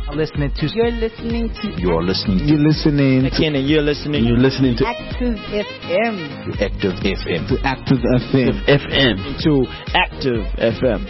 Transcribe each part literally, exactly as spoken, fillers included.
Listening to. You're listening to. You're listening to. You're listening. Again, and you're listening. You're listening to Active F M. to Active F M. To Active F M. F M. To Active F M.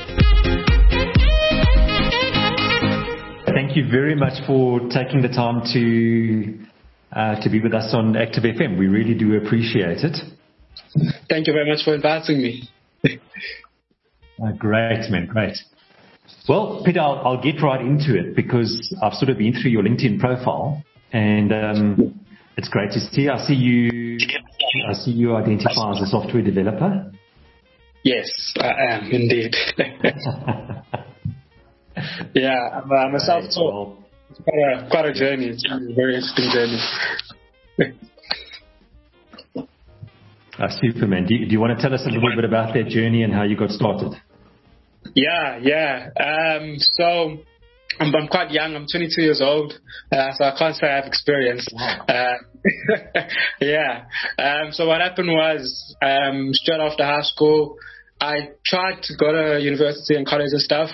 Thank you very much for taking the time to uh, to be with us on Active F M. We really do appreciate it. Thank you very much for inviting me. uh, great, man, great. Well, Peter, I'll, I'll get right into it because I've sort of been through your LinkedIn profile, and um, it's great to see. I see you. I see you identify as a software developer. Yes, I am indeed. yeah, I'm, I'm a self-taught. Well, it's quite a, quite a journey. It's a very interesting journey. uh, Superman, do you, do you want to tell us a little bit about that journey and how you got started? Yeah, yeah. Um, so I'm, I'm quite young. I'm twenty-two years old, uh, so I can't say I have experience. Wow. Uh, yeah. Um, so what happened was, um, straight after high school, I tried to go to university and college and stuff,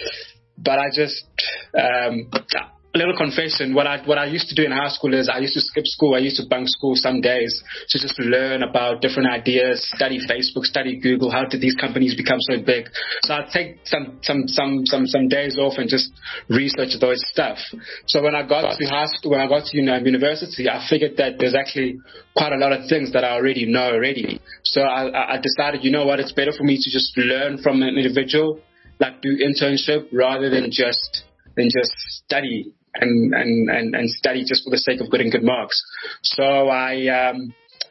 but I just um, a little confession. What I what I used to do in high school is I used to skip school. I used to bunk school some days to just learn about different ideas, study Facebook, study Google. How did these companies become so big? So I'd take some some some some some days off and just research those stuff. So when I got to high school, when I got to you know, university, I figured that there's actually quite a lot of things that I already know already. So I, I decided, you know what, it's better for me to just learn from an individual, like do internship rather than just than just study. And, and, and, and study just for the sake of getting good marks. So I um,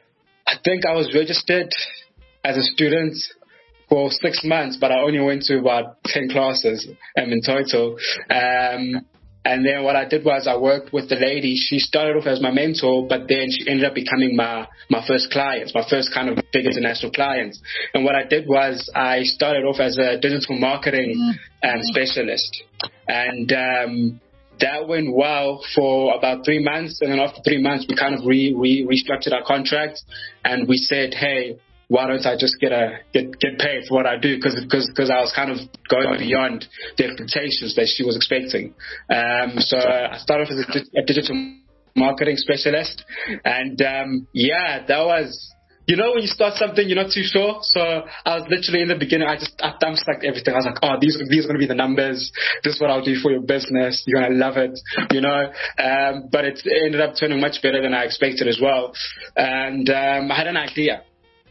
I think I was registered as a student for six months, but I only went to about ten classes um, in total. Um, and then what I did was I worked with the lady. She started off as my mentor, but then she ended up becoming my, my first client, my first kind of big international client. And what I did was I started off as a digital marketing um, specialist. And um, that went well for about three months. And then after three months, we kind of re, re, restructured our contract. And we said, hey, why don't I just get a get get paid for what I do? Because because because I was kind of going beyond the expectations that she was expecting. Um, so I started off as a, a digital marketing specialist. And um, yeah, that was... You know, when you start something, you're not too sure. So I was literally in the beginning, I just I dumpstacked everything. I was like, oh, these these are going to be the numbers. This is what I'll do for your business. You're going to love it, you know. Um, but it ended up turning much better than I expected as well. And um, I had an idea.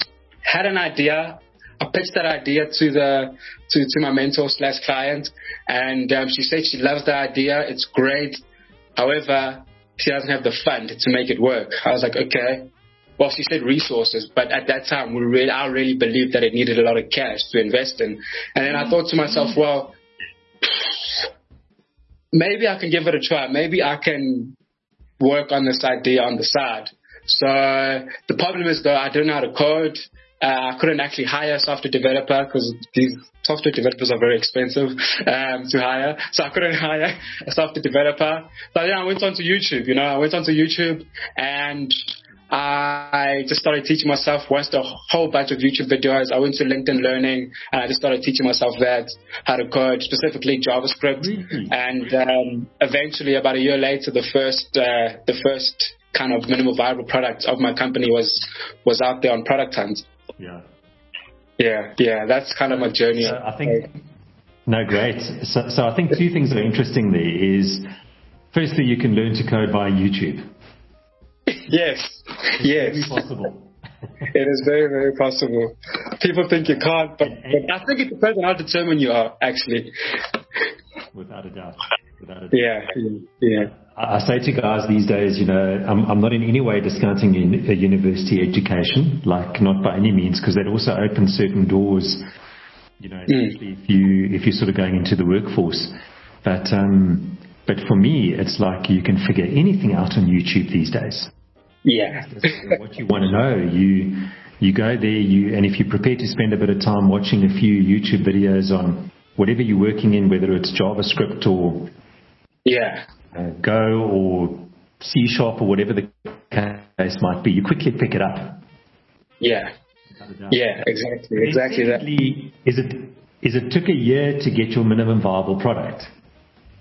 Had an idea. I pitched that idea to the to, to my mentor slash client, and um, she said she loves the idea. It's great. However, she doesn't have the fund to make it work. I was like, okay. Well, she said resources, but at that time, we really, I really believed that it needed a lot of cash to invest in. And then I thought to myself, well, maybe I can give it a try. Maybe I can work on this idea on the side. So the problem is, though, I don't know how to code. Uh, I couldn't actually hire a software developer because these software developers are very expensive um, to hire. So I couldn't hire a software developer. But then I went onto YouTube, you know, I went onto YouTube and I just started teaching myself, watched a whole bunch of YouTube videos. I went to LinkedIn Learning and I just started teaching myself that, how to code, specifically JavaScript. Mm-hmm. And um, eventually, about a year later, the first uh, the first kind of minimal viable product of my company was was out there on Product Hunt. Yeah. Yeah, yeah, that's kind of my journey. So I think, no, great. So, so I think two things that are interesting there is, firstly, you can learn to code via YouTube. Yes, it's yes. Very possible. It is very, very possible. People think you can't, but, but I think it depends on how determined you are, actually. Without a doubt. Without a doubt. Yeah, yeah. I, I say to guys these days, you know, I'm, I'm not in any way discounting un- a university education, like not by any means, because that also opens certain doors, you know, especially mm. if you if you're sort of going into the workforce. But um, but for me, it's like you can figure anything out on YouTube these days. Yeah. What you want to know, you you go there, you and if you're prepared to spend a bit of time watching a few YouTube videos on whatever you're working in, whether it's JavaScript or yeah, uh, Go or C Sharp or whatever the case might be, you quickly pick it up. Yeah. Yeah, exactly, exactly that. Is it is it took a year to get your minimum viable product?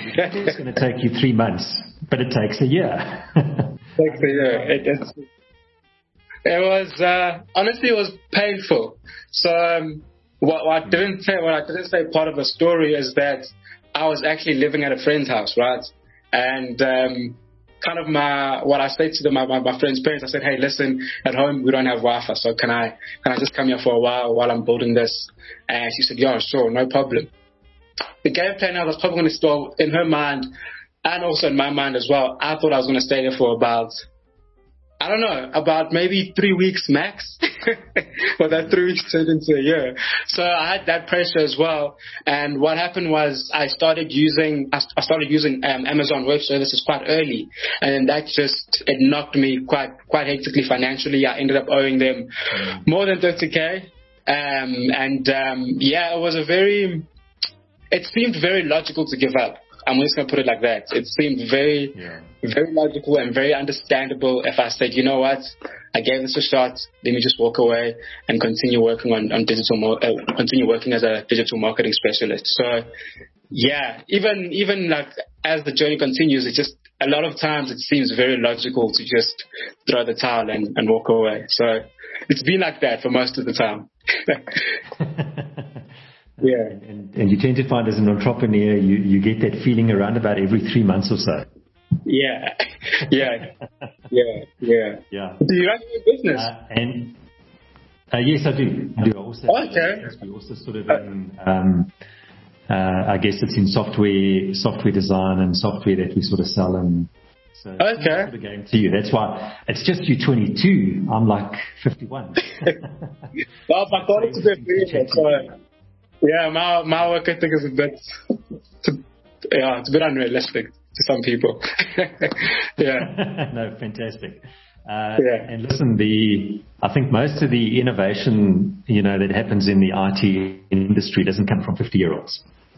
It's going to take you three months, but it takes a year. Takes a year. It, it's, it was uh, honestly it was painful. So um, what, what I didn't say, what I didn't say, part of the story is that I was actually living at a friend's house, right? And um, kind of my what I said to them, my, my, my friend's parents, I said, hey, listen, at home we don't have Wi-Fi, so can I can I just come here for a while while I'm building this? And she said, yeah, sure, no problem. The game plan I was probably going to store in her mind and also in my mind as well. I thought I was going to stay there for about, I don't know, about maybe three weeks max. But that three weeks turned into a year. So I had that pressure as well. And what happened was I started using, I started using um, Amazon Web Services quite early. And that just, it knocked me quite, quite hectically financially. I ended up owing them more than thirty K. Um, and um, yeah, it was a very, it seemed very logical to give up. I'm just going to put it like that. It seemed very, yeah. very logical and very understandable if I said, you know what, I gave this a shot, let me just walk away and continue working on, on digital, uh, continue working as a digital marketing specialist. So, yeah, even, even like as the journey continues, it just, a lot of times it seems very logical to just throw the towel and, and walk away. So it's been like that for most of the time. Yeah, and, and, and you tend to find as an entrepreneur, you, you get that feeling around about every three months or so. Yeah, yeah, yeah, yeah. Yeah. Do you run your business? Uh, and uh, yes, I do. I do. Also, okay. We also sort of, in, um, uh, I guess it's in software, software design and software that we sort of sell and. So okay. Sort of game to you. That's why it's just you twenty-two. I'm like fifty-one. Well, I thought it was a bit so. Yeah, my my work ethic is a bit, it's a, yeah, it's a bit unrealistic to some people. Yeah. No, fantastic. Uh, yeah. And listen, the I think most of the innovation, you know, that happens in the I T industry doesn't come from fifty-year-olds.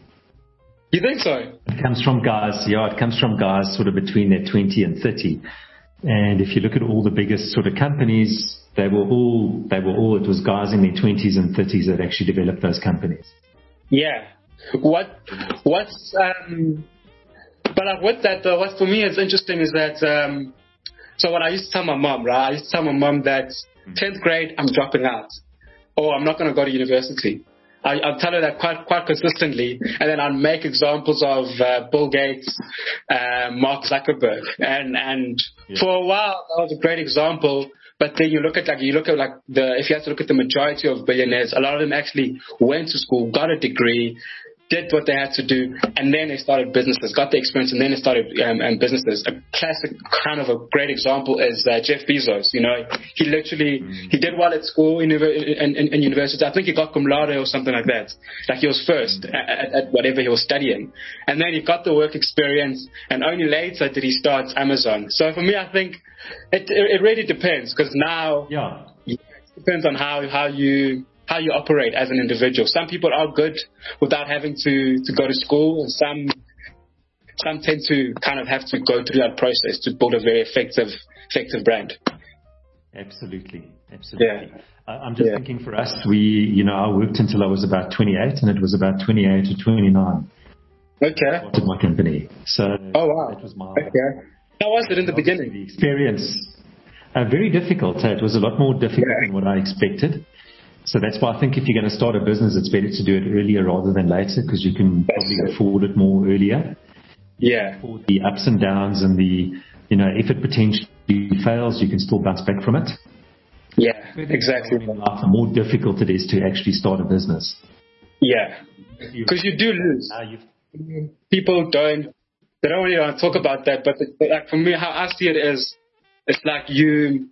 You think so? It comes from guys, yeah, it comes from guys sort of between their twenty and thirty. And if you look at all the biggest sort of companies, they were all, they were all, it was guys in their twenties and thirties that actually developed those companies. Yeah. What, what's, um, but like with that though, what for me is interesting is that, um, so what I used to tell my mom, right? I used to tell my mom that tenth grade, I'm dropping out. Or I'm not going to go to university. I, I'll tell her that quite quite consistently, and then I'll make examples of uh, Bill Gates, uh, Mark Zuckerberg, and and yeah. for a while that was a great example. But then you look at like you look at like the if you have to look at the majority of billionaires, a lot of them actually went to school, got a degree, did what they had to do, and then they started businesses, got the experience, and then they started um, um, businesses. A classic kind of a great example is uh, Jeff Bezos. You know, he literally, mm. he did well at school in, in, in, in university. I think he got cum laude or something like that. Like he was first mm. at, at whatever he was studying. And then he got the work experience, and only later did he start Amazon. So for me, I think it, it, it really depends, because now yeah. it depends on how, how you... how you operate as an individual. Some people are good without having to, to go to school, and some some tend to kind of have to go through that process to build a very effective effective brand. Absolutely, absolutely. Yeah. Uh, I'm just yeah. thinking for us, we, you know, I worked until I was about twenty-eight, and it was about twenty-eight to twenty-nine. Okay. I started my company. So oh wow. that was my. Okay. How was it in the beginning? The experience, uh, very difficult. It was a lot more difficult yeah. than what I expected. So that's why I think if you're going to start a business, it's better to do it earlier rather than later, because you can that's probably it. afford it more earlier. Yeah. For the ups and downs and the, you know, if it potentially fails, you can still bounce back from it. Yeah, exactly. In life, the more difficult it is to actually start a business. Yeah, because you do lose. Uh, People don't, they don't really want to talk about that, but like for me, how I see it is, it's like you...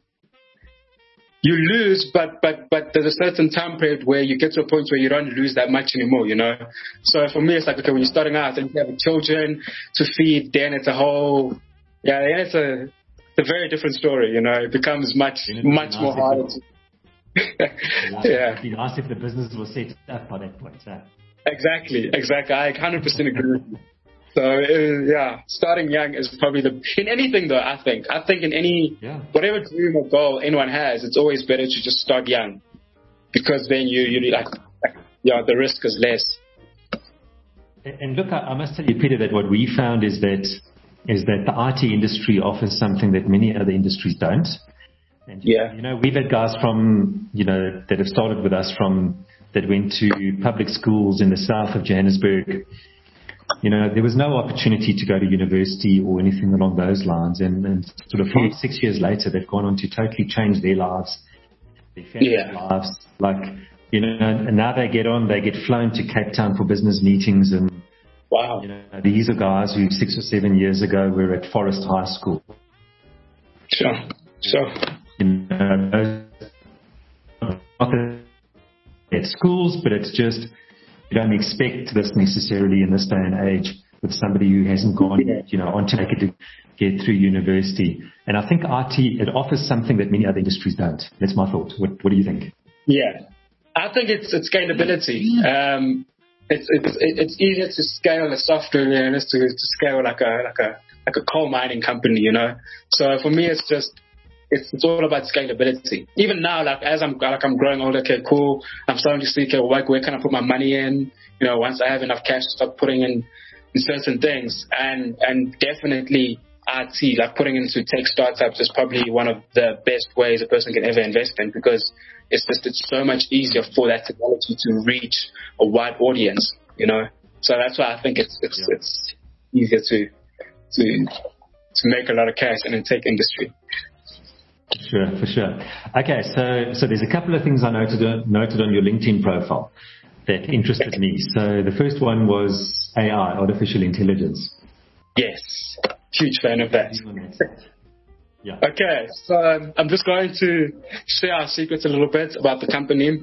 You lose, but, but, but there's a certain time period where you get to a point where you don't lose that much anymore, you know? So for me, it's like, okay, when you're starting out and you have children to feed, then it's a whole, yeah, then it's a, it's a very different story, you know? It becomes much, much nice more harder to, yeah. It'd be nice if the business was set up by that point, huh? Exactly, exactly. I one hundred percent agree with you. So, uh, yeah, starting young is probably the... In anything, though, I think. I think in any... Yeah. Whatever dream or goal anyone has, it's always better to just start young. Because then you, you like... Yeah, the risk is less. and look, I, I must tell you, Peter, that what we found is that is that the I T industry offers something that many other industries don't. And, Yeah. you know, we've had guys from, you know, that have started with us from, that went to public schools in the south of Johannesburg. You know, there was no opportunity to go to university or anything along those lines. And, and sort of five, six years later, they've gone on to totally change their lives, their family Yeah. lives. Like, you know, and now they get on, they get flown to Cape Town for business meetings. And, Wow. you know, these are guys who six or seven years ago were at Forest High School. Sure. Sure. You know, not that at schools, but it's just, you don't expect this necessarily in this day and age with somebody who hasn't gone, you know, on to make it to get through university. And I think I T, it offers something that many other industries don't. That's my thought. What, what do you think? Yeah. I think it's, it's scalability. Um, it's, it's, it's easier to scale a software than it is to, to scale like a, like a, like a coal mining company, you know? So for me, it's just, It's, it's all about scalability. Even now, like as I'm like I'm growing older, okay, cool. I'm starting to see, okay, where, where can I put my money in? You know, once I have enough cash to start putting in, in certain things, and and definitely I T, like putting into tech startups, is probably one of the best ways a person can ever invest in, because it's just it's so much easier for that technology to reach a wide audience. You know, so that's why I think it's it's Yeah. it's easier to to to make a lot of cash in the tech industry. Sure, for sure. Okay, so so there's a couple of things I noted on, noted on your LinkedIn profile that interested me. So the first one was A I, artificial intelligence. Yes, huge fan of that. Yeah. Okay, so um, I'm just going to share our secrets a little bit about the company.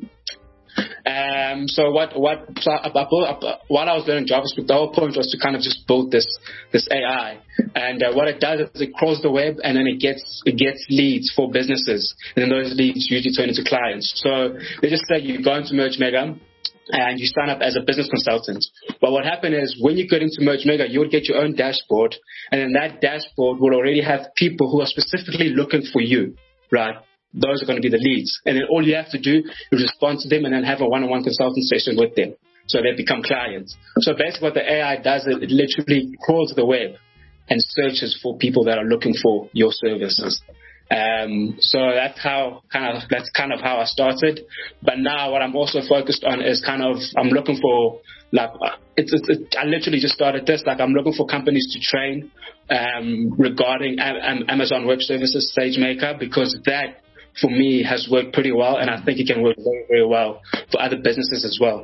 Um, so what what so I, I built, I, while I was learning JavaScript, the whole point was to kind of just build this this A I, and uh, what it does is it crawls the web, and then it gets it gets leads for businesses, and then those leads usually turn into clients. So they just say you go into Merge Mega, and you sign up as a business consultant. But what happened is when you get into Merge Mega, you would get your own dashboard, and then that dashboard will already have people who are specifically looking for you, right? Those are going to be the leads. And then all you have to do is respond to them and then have a one-on-one consulting session with them. So they become clients. So basically what the A I does is it literally crawls the web and searches for people that are looking for your services. Um, so that's how kind of that's kind of how I started. But now what I'm also focused on is kind of I'm looking for like it's, it's it, I literally just started this like I'm looking for companies to train um, regarding um, Amazon Web Services SageMaker, because that for me has worked pretty well, and I think it can work very very well for other businesses as well.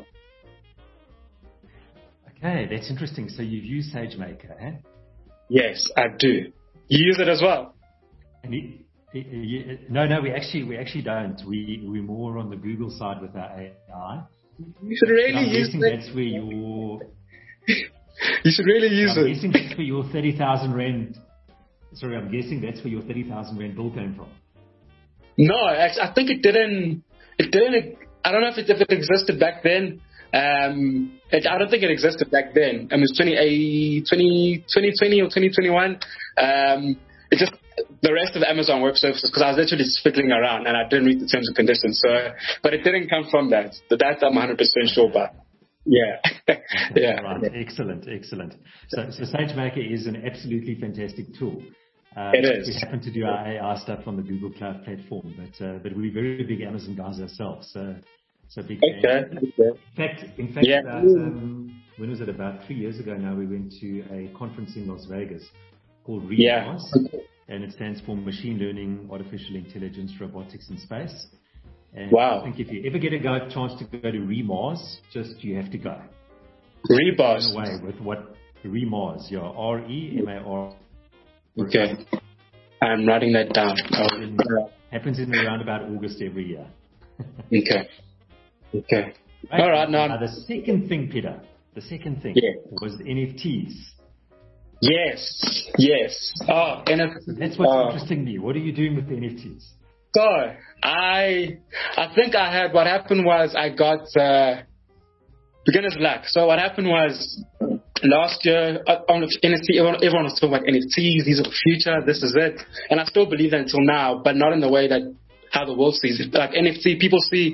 Okay, that's interesting. So you've used SageMaker, eh? Yes, I do. You use it as well? And you, you, no, no, we actually we actually don't. We we're more on the Google side with our A I. You should really I'm use guessing it. that's where your. You should really use I'm it. guessing that's where your thirty thousand rand. Sorry, I'm guessing that's where your thirty thousand rand bill came from. No, actually, I think it didn't. It didn't. I don't know if it, if it existed back then. Um, it, I don't think it existed back then. I mean, it was twenty twenty or twenty twenty-one. Um, it just the rest of Amazon Web Services, because I was literally just fiddling around and I didn't read the terms and conditions. So, but it didn't come from that. That I'm one hundred percent sure about. Yeah, yeah. Right. Excellent, excellent. So, so SageMaker is an absolutely fantastic tool. Uh, It is. We happen to do our A I stuff on the Google Cloud platform, but uh, but we're very big Amazon guys ourselves. So so big. Okay. fans. okay. In fact, in fact, Yeah. about, um, when was it? About three years ago now, we went to a conference in Las Vegas called Yeah. REMARS, and it stands for Machine Learning, Artificial Intelligence, Robotics in Space. And Wow. I think if you ever get a go, chance to go to REMARS, just you have to go. Rebars. Away with what REMARS, yeah, R E M A R. Okay. I'm writing that down. In, Oh, happens in around about August every year. okay. Okay. All right. Now, Now, the second thing, Peter, the second thing Yeah. was N F Ts. yes. Yes. Oh, and if, That's what's uh, interesting me. What are you doing with the N F Ts? So I, I think I had. What happened was I got uh, beginner's luck. So what happened was last year uh, on N F T, everyone, everyone was talking about N F Ts. These are the future. This is it. And I still believe that until now, but not in the way that how the world sees it. Like N F T, people see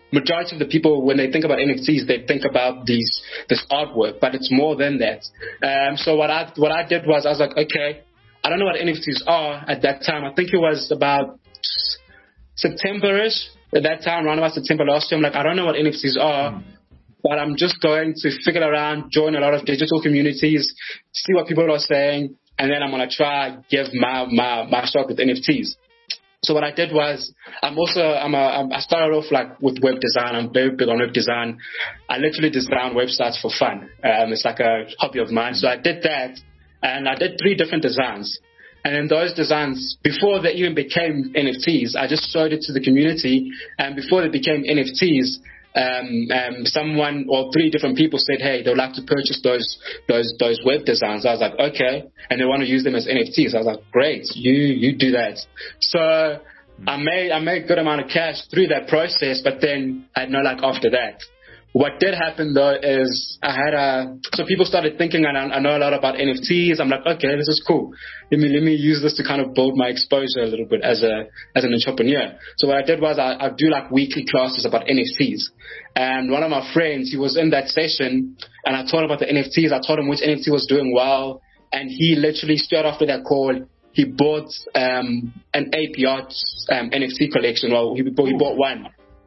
majority of the people, when they think about N F Ts, they think about these this artwork, but it's more than that. Um, so what I what I did was I was like, okay, I don't know what N F Ts are at that time. I think it was about September-ish at that time, around about September last year. I'm like, I don't know what N F Ts are, mm. but I'm just going to figure around, join a lot of digital communities, see what people are saying, and then I'm going to try give my, my, my shot with N F Ts. So what I did was, I'm also, I'm a, I'm, I started off like with web design. I'm very big on web design. I literally design websites for fun. Um, it's like a hobby of mine. So I did that, and I did three different designs. And in those designs, before they even became N F Ts, I just showed it to the community. And before they became N F Ts, um, um, someone or three different people said, hey, they would like to purchase those those those web designs. I was like, okay. And they want to use them as N F Ts. I was like, great, you you do that. So mm-hmm. I made I made a good amount of cash through that process, but then I had no luck after that. What did happen though is I had a so people started thinking, and I, I know a lot about N F Ts. I'm like, okay, this is cool. Let me let me use this to kind of build my exposure a little bit as a as an entrepreneur. So what I did was I I do like weekly classes about N F Ts. And one of my friends, he was in that session, and I told him about the N F Ts. I told him which N F T was doing well, and he literally straight after that call, he bought um, an A P Art um, N F T collection. Well, he bought, he bought one.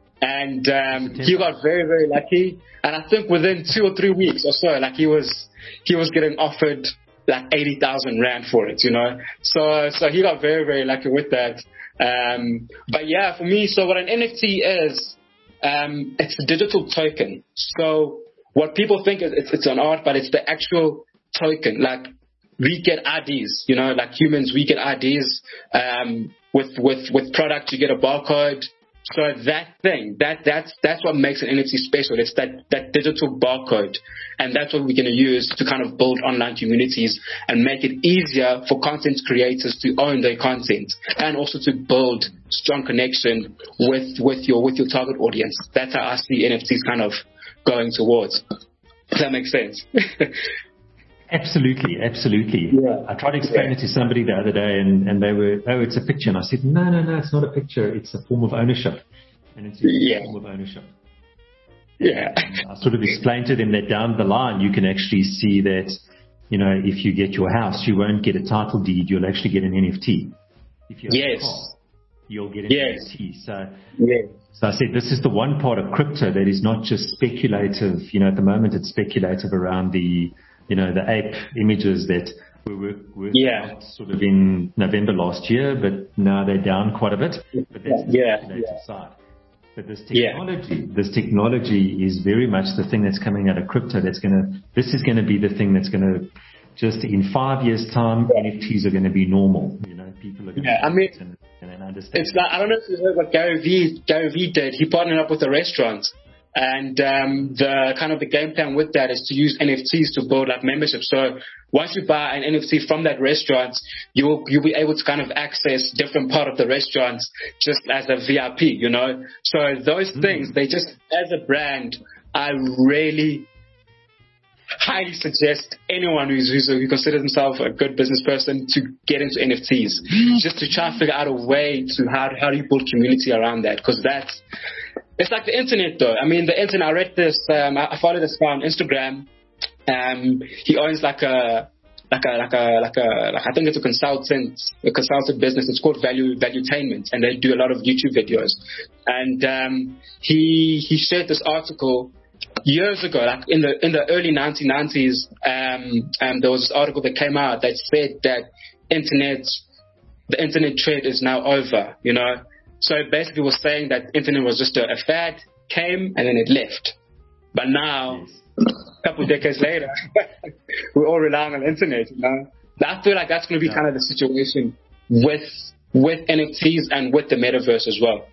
And um, he got very, very lucky. And I think within two or three weeks or so, like he was, he was getting offered like eighty thousand rand for it, you know. So, so he got very, very lucky with that. Um, but yeah, for me, so what an N F T is, um, it's a digital token. So what people think is it's, it's an art, but it's the actual token. Like we get I Ds, you know, like humans, we get I Ds. Um, with with with product, you get a barcode. So that thing, that that's that's what makes an N F T special. It's that, that digital barcode. And that's what we're going to use to kind of build online communities and make it easier for content creators to own their content and also to build strong connection with, with your with your target audience. That's how I see N F Ts kind of going towards. Does that make sense? Absolutely, absolutely. Yeah. I tried to explain yeah. it to somebody the other day, and, and they were, oh, it's a picture. And I said, no, no, no, it's not a picture. It's a form of ownership. And it's a yeah. form of ownership. Yeah. And I sort of explained to them that down the line, you can actually see that, you know, if you get your house, you won't get a title deed. You'll actually get an N F T. If you have yes. a car, you'll get an yes. N F T. So, yes. so I said, this is the one part of crypto that is not just speculative. You know, at the moment, it's speculative around the, you know, the ape images that were working yeah. out sort of in November last year, but now they're down quite a bit. But that's the yeah. speculative yeah. side. But this technology, yeah. this technology is very much the thing that's coming out of crypto. That's gonna, this is gonna be the thing that's gonna, just in five years' time, yeah. N F Ts are gonna be normal. You know, people are gonna. Yeah, I mean, and, and understand. It's like I don't know if you heard what Gary Vee Gary Vee did. He partnered up with a restaurant. And um, the kind of the game plan with that is to use N F Ts to build like memberships. So once you buy an N F T from that restaurant, you'll you'll be able to kind of access different part of the restaurant just as a V I P, you know. So those mm. things, they just as a brand, I really highly suggest anyone who's, who's who considers himself a good business person to get into N F Ts, just to try and figure out a way to how how do you build community around that, because that's it's like the internet, though. I mean, the internet. I read this. Um, I follow this guy on Instagram. Um, he owns like a, like a, like a, like a, like I think it's a consultant, a consultant business. It's called Value Valuetainment, and they do a lot of YouTube videos. And um, he he shared this article years ago, like in the in the early nineteen nineties. Um, and there was this article that came out that said that internet, the internet trend is now over. You know. So it basically was saying that internet was just a, a fad, came and then it left. But now, yes. a couple of decades later, we're all relying on the internet. You know, I feel like that's going to be yeah. kind of the situation with with N F Ts and with the metaverse as well.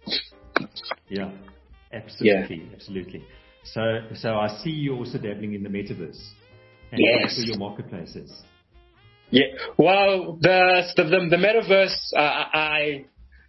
Yeah, absolutely, yeah. absolutely. So, so I see you also dabbling in the metaverse. And yes. also your marketplaces. Yeah. Well, the the the, the metaverse, uh, I.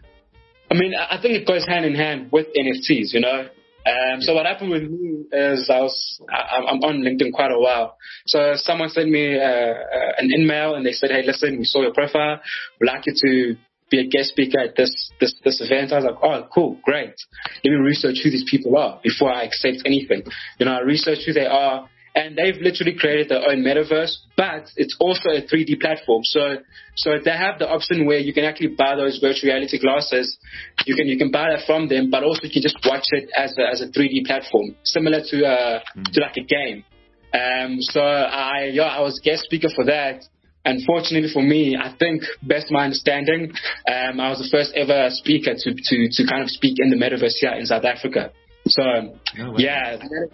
I mean, I think it goes hand in hand with N F Ts, you know. Um, so what happened with me is I was, I, I'm on LinkedIn quite a while. So someone sent me uh, uh, an email and they said, hey, listen, we saw your profile. We'd like you to be a guest speaker at this, this, this event. I was like, oh, cool, great. Let me research who these people are before I accept anything. You know, I researched who they are, and they've literally created their own metaverse, but it's also a three D platform. So, so they have the option where you can actually buy those virtual reality glasses. You can, you can buy that from them, but also you can just watch it as a, as a three D platform, similar to, uh, mm. to like a game. Um, so I, yeah, I was guest speaker for that. Unfortunately for me, I think, best my understanding, um, I was the first ever speaker to, to, to kind of speak in the metaverse here in South Africa. So, no yeah,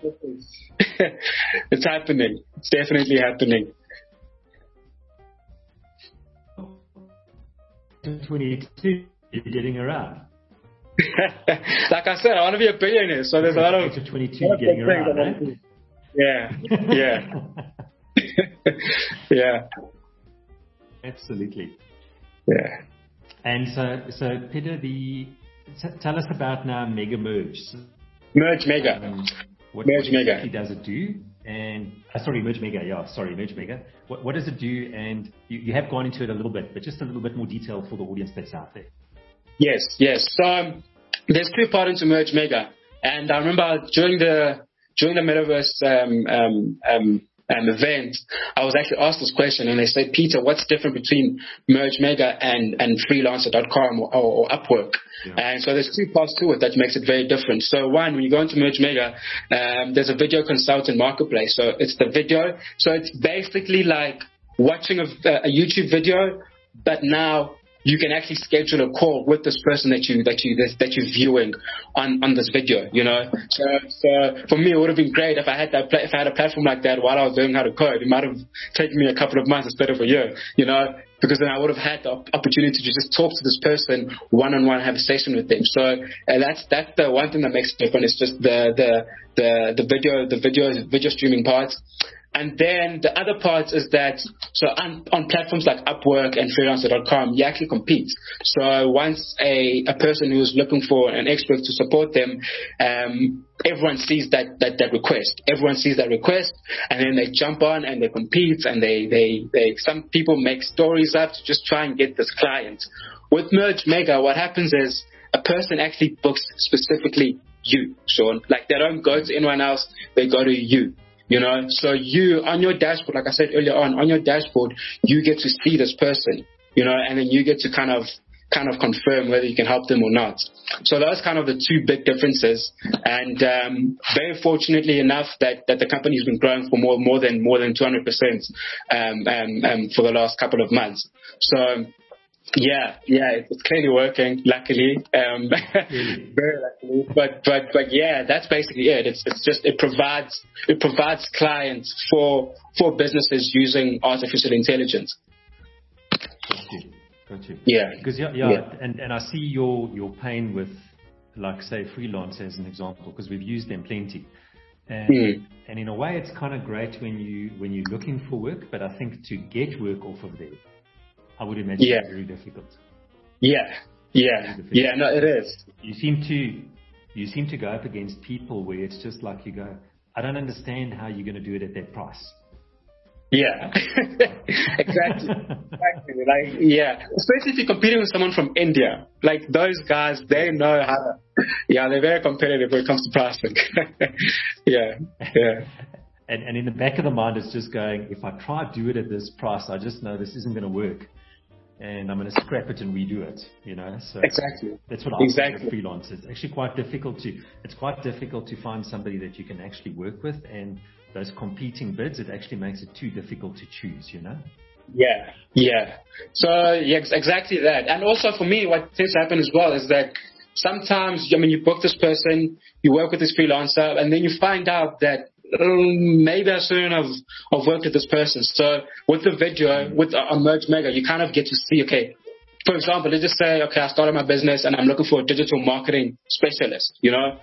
it's happening. It's definitely happening. twenty-two, you're getting around. Like I said, I want to be a billionaire, so there's a lot of... twenty-two, you're getting around, right? Yeah, yeah. Yeah. Absolutely. Yeah. And so, so Peter, the tell us about now Mega Merge. Merge Mega. Um, what, Merge what Mega. exactly does it do? And uh, sorry, Merge Mega. Yeah, sorry, Merge Mega. What, what does it do? And you, you have gone into it a little bit, but just a little bit more detail for the audience that's out there. Yes, yes. So um, there's two parts to Merge Mega, and I remember during the during the Metaverse um, um, um, um, event, I was actually asked this question, and they said, Peter, what's different between Merge Mega and, and freelancer dot com or, or Upwork? Yeah. And so there's two parts to it that makes it very different. So one, when you go into Merge Mega, um, there's a video consultant marketplace. So it's the video. So it's basically like watching a, a YouTube video, but now you can actually schedule a call with this person that you that you that you're viewing on, on this video. You know, so so for me it would have been great if I had that if I had a platform like that while I was learning how to code. It might have taken me a couple of months instead of a year. You know, because then I would have had the opportunity to just talk to this person one on one, have a session with them. So uh, that's that's the one thing that makes it different. It's just the the the the video the video video streaming part. And then the other part is that, so on, on platforms like Upwork and freelancer dot com, you actually compete. So once a, a person who is looking for an expert to support them, um, everyone sees that, that, that request. Everyone sees that request, and then they jump on and they compete, and they, they, they some people make stories up to just try and get this client. With Merge Mega, what happens is a person actually books specifically you, Sean. Like, they don't go to anyone else, they go to you. You know, so you, on your dashboard, like I said earlier on, on your dashboard, you get to see this person, you know, and then you get to kind of, kind of confirm whether you can help them or not. So that's kind of the two big differences. And, um, very fortunately enough that, that the company's been growing for more, more than, more than two hundred percent, um, um, um, for the last couple of months. So, Yeah, yeah, it's clearly working, luckily. Um, very luckily. But, but, but yeah, that's basically it. It's, it's just, it provides, it provides clients for, for businesses using artificial intelligence. Got you. Got you. Yeah. Because, yeah, yeah, yeah. And, and I see your, your pain with, like, say, freelance as an example, because we've used them plenty. And, mm. and in a way, it's kind of great when you, when you're looking for work, but I think to get work off of there, I would imagine yeah. it's very difficult. Yeah, yeah, yeah. No, it is. You seem to, you seem to go up against people where it's just like you go, I don't understand how you're going to do it at that price. Yeah, exactly, exactly. Like, yeah, especially if you're competing with someone from India. Like, those guys, they know how to. Yeah, they're very competitive when it comes to pricing. yeah, yeah. And, and in the back of the mind, it's just going, if I try to do it at this price, I just know this isn't going to work. And I'm going to scrap it and redo it, you know. So exactly. That's what I exactly. think with freelance. It's actually quite difficult to, it's quite difficult to find somebody that you can actually work with. And those competing bids, it actually makes it too difficult to choose, you know. Yeah, yeah. So, yeah, exactly that. And also for me, what tends to happen as well is that sometimes, I mean, you book this person, you work with this freelancer, and then you find out that Um, maybe I shouldn't have, have worked with this person. So with the video, with uh, Merge Mega, you kind of get to see, okay, for example, let's just say, okay, I started my business and I'm looking for a digital marketing specialist, you know.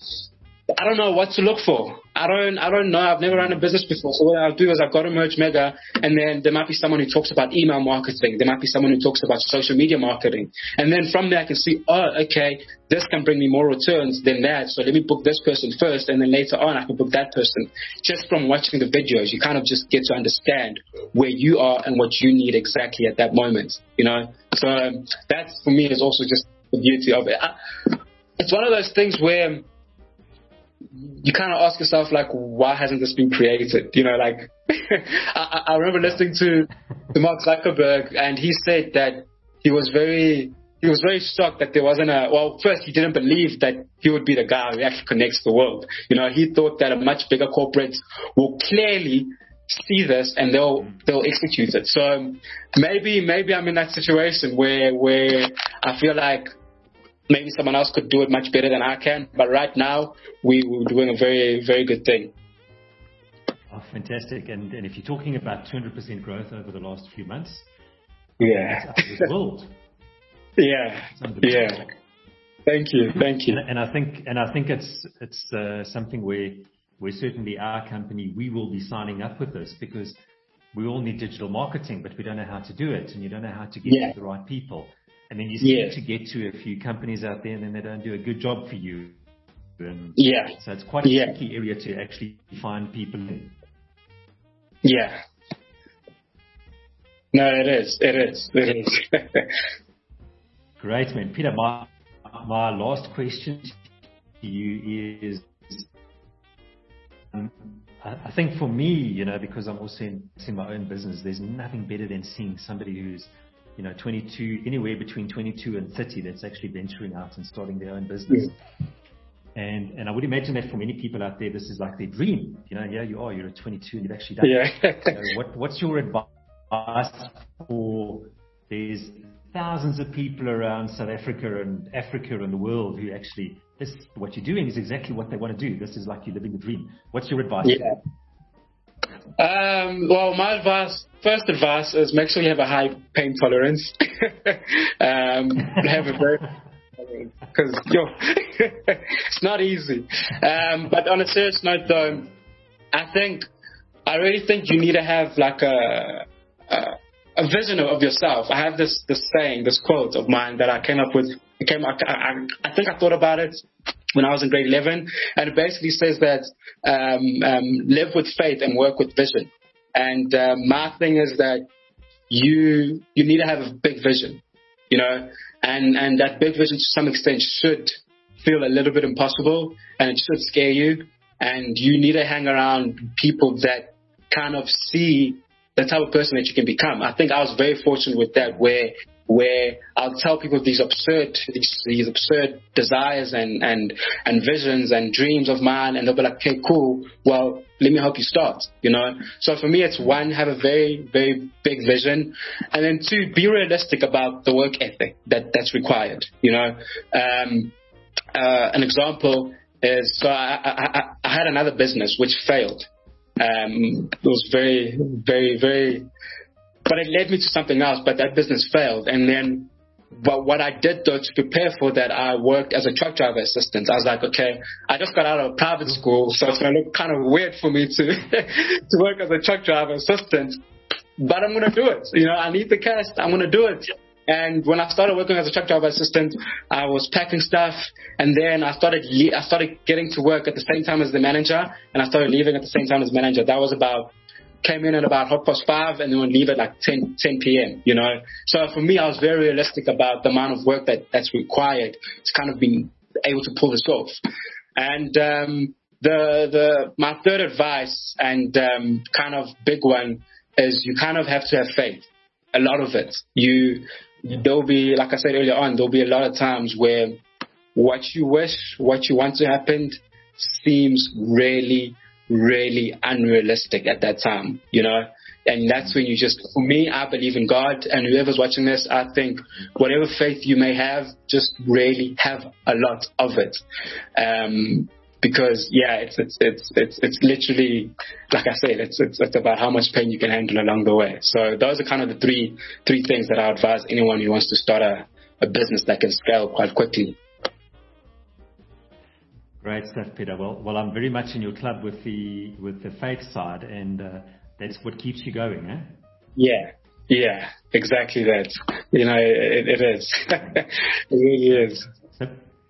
I don't know what to look for. I don't, I don't know. I've never run a business before. So what I'll do is I've got to Merge Mega, and then there might be someone who talks about email marketing. There might be someone who talks about social media marketing. And then from there I can see, oh, okay, this can bring me more returns than that. So let me book this person first, and then later on I can book that person. Just from watching the videos, you kind of just get to understand where you are and what you need exactly at that moment, you know, So um, that for me is also just the beauty of it. I, it's one of those things where you kind of ask yourself, like, why hasn't this been created? You know, like, I, I remember listening to, to Mark Zuckerberg, and he said that he was very, he was very shocked that there wasn't a, well, first he didn't believe that he would be the guy who actually connects the world. You know, he thought that a much bigger corporate will clearly see this and they'll, they'll execute it. So maybe, maybe I'm in that situation where, where I feel like maybe someone else could do it much better than I can. But right now, we, we're doing a very, very good thing. Oh, fantastic. And, and if you're talking about two hundred percent growth over the last few months, yeah, that's out of this world. Yeah, yeah. Thank you, thank you. And, and I think, and I think it's it's uh, something where where certainly our company, we will be signing up with this, because we all need digital marketing, but we don't know how to do it, and you don't know how to get yeah. to the right people. And then you seem yes. to get to a few companies out there, and then they don't do a good job for you. And yeah. So it's quite a yeah. tricky area to actually find people in. Yeah. No, it is. It is. It is. Great, man. Peter, my, my last question to you is, um, I, I think for me, you know, because I'm also in, in my own business, there's nothing better than seeing somebody who's, you know, twenty-two, anywhere between twenty-two and thirty, that's actually venturing out and starting their own business. Yeah. And and I would imagine that for many people out there, this is like their dream. You know, yeah, you are, you're at twenty-two and you've actually done yeah. it. You know, what, what's your advice for, there's thousands of people around South Africa and Africa and the world who actually, this, what you're doing is exactly what they want to do. This is like you're living the dream. What's your advice? Yeah. Um, well, my advice, first advice is make sure you have a high pain tolerance. um, have a very, because yo, it's not easy. Um, but on a serious note, though, I think, I really think you need to have like a, a a vision of yourself. I have this this saying, this quote of mine that I came up with. It came, I, I, I think I thought about it when I was in grade eleven, and it basically says that um, um, live with faith and work with vision. And um, my thing is that you you need to have a big vision, you know, and and that big vision to some extent should feel a little bit impossible, and it should scare you, and you need to hang around people that kind of see the type of person that you can become. I think I was very fortunate with that, where where I'll tell people these absurd these, these absurd desires and, and and visions and dreams of mine, and they'll be like, okay, cool, well, let me help you start, you know. So for me, it's one, have a very, very big vision, and then two, be realistic about the work ethic that, that's required, you know. Um, uh, an example is, so I, I, I had another business which failed. Um, it was very, very, very, but it led me to something else, but that business failed. And then, but what I did though to prepare for that, I worked as a truck driver assistant. I was like, okay, I just got out of private school, so it's going to look kind of weird for me to, to work as a truck driver assistant, but I'm going to do it. You know, I need the cash. I'm going to do it. And when I started working as a truck driver assistant, I was packing stuff, and then I started le- I started getting to work at the same time as the manager, and I started leaving at the same time as the manager. That was about, came in at about half past five, and then would leave at like ten p.m., you know. So for me, I was very realistic about the amount of work that, that's required to kind of be able to pull this off. And um, the the my third advice and um, kind of big one is you kind of have to have faith. A lot of it. You There'll be, like I said earlier on, there'll be a lot of times where what you wish, what you want to happen seems really, really unrealistic at that time, you know? And that's when you just, for me, I believe in God, and whoever's watching this, I think whatever faith you may have, just really have a lot of it. Um, Because yeah, it's it's it's it's it's literally, like I said, it's it's it's about how much pain you can handle along the way. So those are kind of the three three things that I advise anyone who wants to start a, a business that can scale quite quickly. Great stuff, Peter. Well, well, I'm very much in your club with the with the faith side, and uh, that's what keeps you going, eh? Yeah, yeah, exactly that. You know, it, it is. It really is. So,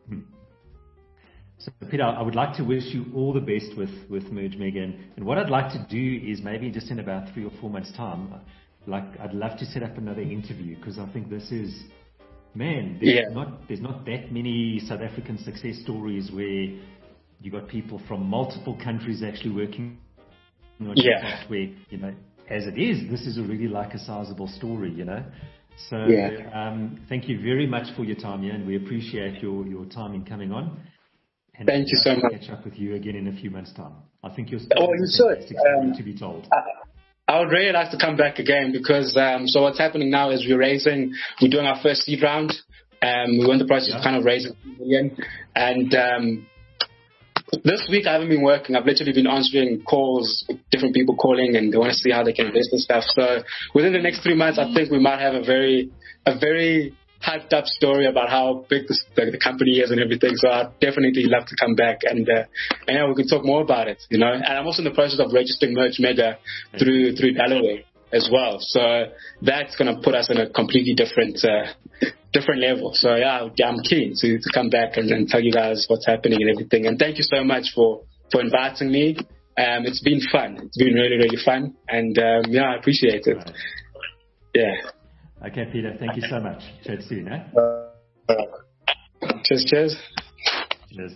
So, Peter, I would like to wish you all the best with, with Merge Mega. And, and what I'd like to do is maybe just in about three or four months' time, like, I'd love to set up another interview, because I think this is, man, there's Yeah. not there's not that many South African success stories where you got people from multiple countries actually working on Yeah. podcasts where, you know, as it is, this is already like a sizable story, you know. So Yeah. um, thank you very much for your time here, and we appreciate your, your time in coming on. And Thank you so I'll much. catch up with you again in a few months' time. I think you're Oh, you should. Um, to be told. I, I would really like to come back again because um, so what's happening now is we're raising, we're doing our first seed round. Um, we're in the process Yeah. of kind of raising a million. And um, this week I haven't been working. I've literally been answering calls, different people calling, and they want to see how they can invest and stuff. So within the next three months, I think we might have a very, a very hyped up story about how big this, the, the company is and everything. So I'd definitely love to come back and, uh, and yeah, we can talk more about it, you know. And I'm also in the process of registering Merge Mega through through Delaware as well. So that's going to put us in a completely different uh, different level. So yeah, I'm keen to, to come back and, and tell you guys what's happening and everything. And thank you so much for, for inviting me. Um, it's been fun. It's been really, really fun. And um, yeah, I appreciate it. Right. Yeah. Okay, Peter, thank you so much. Chat soon, eh? Uh, cheers, cheers. Cheers.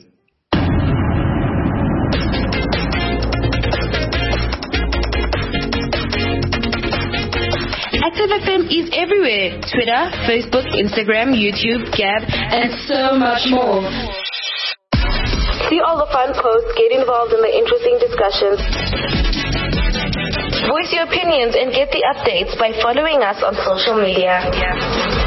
Active F M is everywhere. Twitter, Facebook, Instagram, YouTube, Gab, and so much more. See all the fun posts, get involved in the interesting discussions. Voice your opinions and get the updates by following us on social media.